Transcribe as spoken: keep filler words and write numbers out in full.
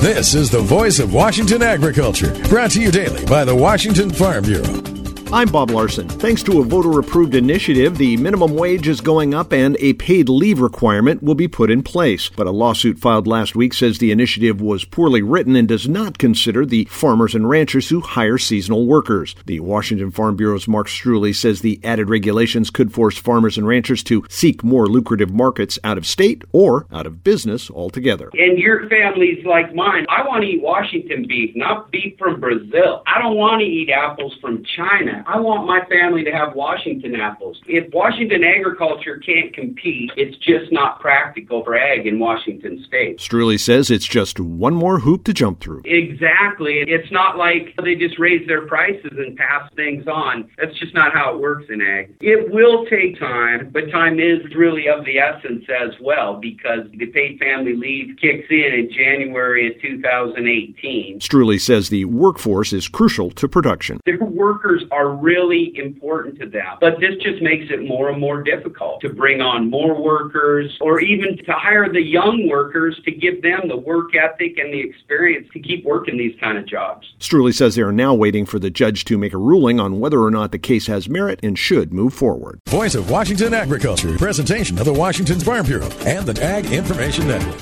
This is the voice of Washington agriculture, brought to you daily by the Washington Farm Bureau. I'm Bob Larson. Thanks to a voter-approved initiative, the minimum wage is going up and a paid leave requirement will be put in place. But a lawsuit filed last week says the initiative was poorly written and does not consider the farmers and ranchers who hire seasonal workers. The Washington Farm Bureau's Mark Struley says the added regulations could force farmers and ranchers to seek more lucrative markets out of state or out of business altogether. And your family's like mine. I want to eat Washington beef, not beef from Brazil. I don't want to eat apples from China. I want my family to have Washington apples. If Washington agriculture can't compete, it's just not practical for ag in Washington state. Struley says it's just one more hoop to jump through. Exactly. It's not like they just raise their prices and pass things on. That's just not how it works in ag. It will take time, but time is really of the essence as well, because the paid family leave kicks in in January of two thousand eighteen. Struley says the workforce is crucial to production. Their workers are really important to them, but this just makes it more and more difficult to bring on more workers, or even to hire the young workers to give them the work ethic and the experience to keep working these kind of jobs. Struley says they are now waiting for the judge to make a ruling on whether or not the case has merit and should move forward. Voice of Washington agriculture, presentation of the Washington Farm Bureau and the Ag Information Network.